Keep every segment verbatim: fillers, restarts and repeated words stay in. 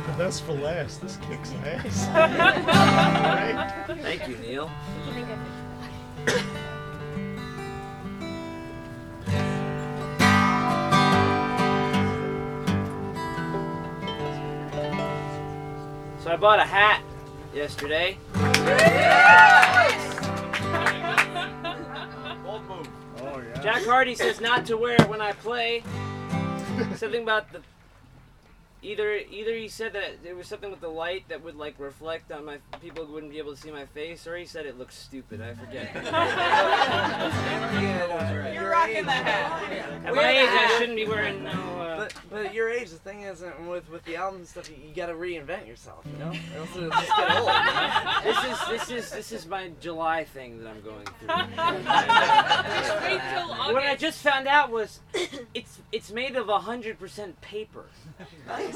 the best for last. This kicks ass. Right? Thank you, Neil. So I bought a hat yesterday. Bold move. Oh, yeah. Jack Hardy says not to wear it when I play. Something about the either either he said that there was something with the light that would like reflect on my people who wouldn't be able to see my face, or he said it looks stupid. I forget. You're rocking the hat. At my age, I shouldn't be wearing no. Uh, But, but at your age, the thing is, uh, with with the album and stuff, you, you gotta reinvent yourself, you know? Or else it'll just get old. this is this is this is my July thing that I'm going through. Just wait till August. What I just found out was it's it's made of a hundred percent paper. Nice.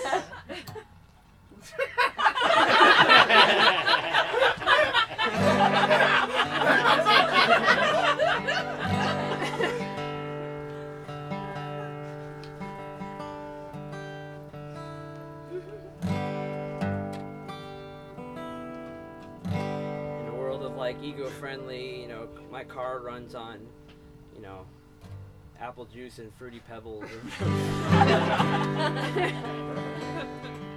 In a world of like eco-friendly, you know, my car runs on, you know, apple juice and fruity pebbles. Or